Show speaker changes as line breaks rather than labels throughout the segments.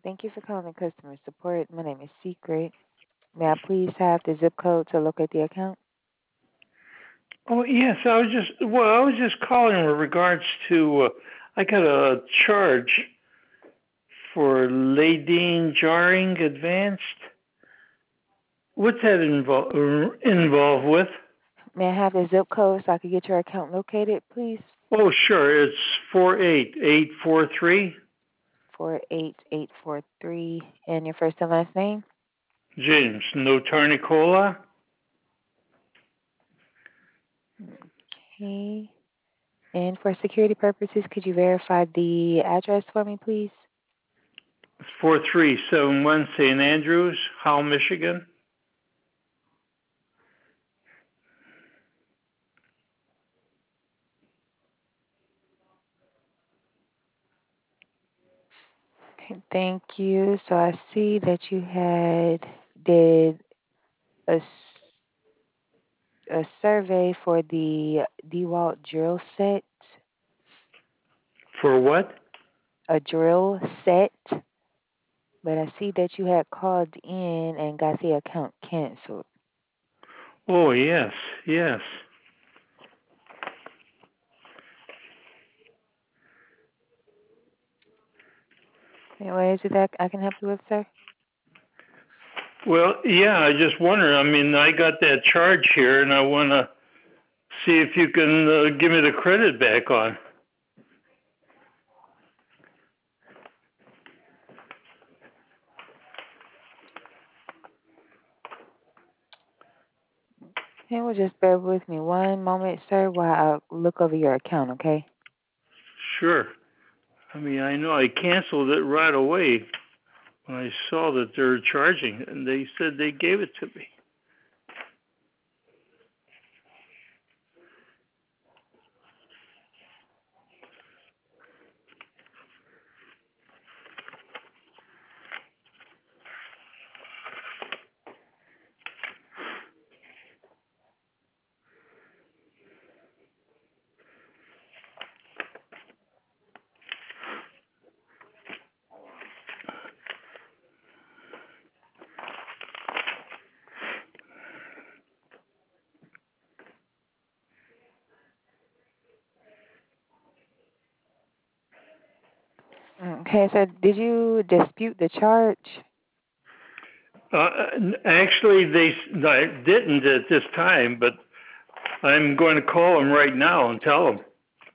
Thank you for calling customer support. My name is Secret. May I please have the zip code to locate the account?
Oh yes, I was just calling with regards to I got a charge for Ladine Jarring Advanced. What's that involved with?
May I have the zip code so I can get your account located, please?
Oh sure, it's 48843.
48843. And your first and last name?
James Notarnicola.
Okay. And for security purposes, could you verify the address for me, please?
4371 St. Andrews, Howell, Michigan.
Okay, thank you. So I see that you did a, a survey for the DeWalt drill set,
For what?
a drill set. But I see that you had called in and got the account canceled.
Oh yes, yes.
Okay, what is it that I can help you with, sir?
Well, yeah, I just wonder. I mean, I got that charge here, and I want to see if you can give me the credit back on.
Okay, well, just bear with me one moment, sir, while I look over your account, okay?
Sure. I mean, I know I canceled it right away when I saw that they're charging, and they said they gave it to me.
Okay, so did you dispute the charge?
Uh, Actually, I didn't at this time, but I'm going to call them right now and tell them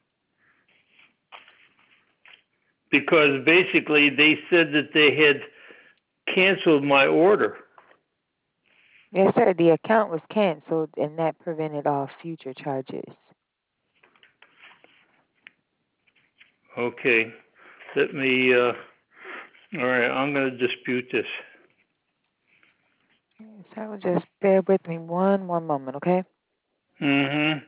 because basically they said that they had canceled my order.
Yes, sir. The account was canceled, and that prevented all future charges.
Okay, let me. All right, I'm going to dispute this.
So just bear with me one more moment, okay?
Mm-hmm.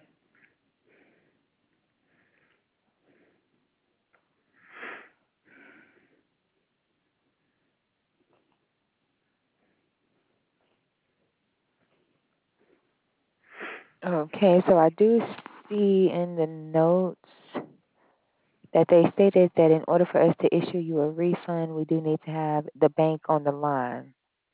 Okay, so I do see in the notes that they stated that in order for us to issue you a refund, we do need to have the bank on the line.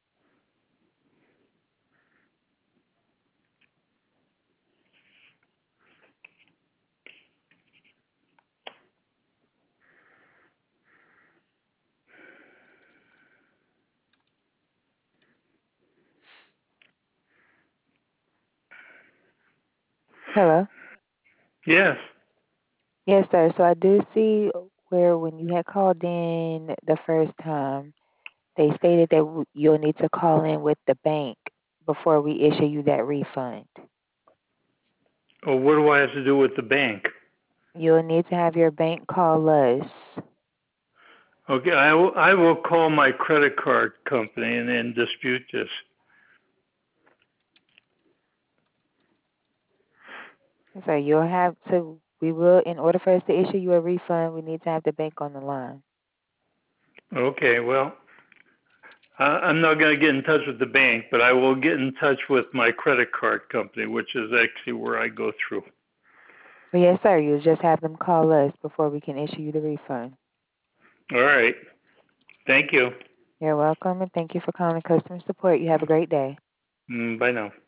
Hello?
Yes.
Yes, sir. So I do see where when you had called in the first time, they stated that you'll need to call in with the bank before we issue you that refund.
Well, what do I have to do with the bank?
You'll need to have your bank call us.
Okay, I will call my credit card company and then dispute this.
So you'll have to, we will, in order for us to issue you a refund, we need to have the bank on the line.
Okay, well, I'm not going to get in touch with the bank, but I will get in touch with my credit card company, which is actually where I go through.
Well, yes, sir. You'll just have them call us before we can issue you the refund.
All right. Thank you.
You're welcome, and thank you for calling customer support. You have a great day.
Bye now.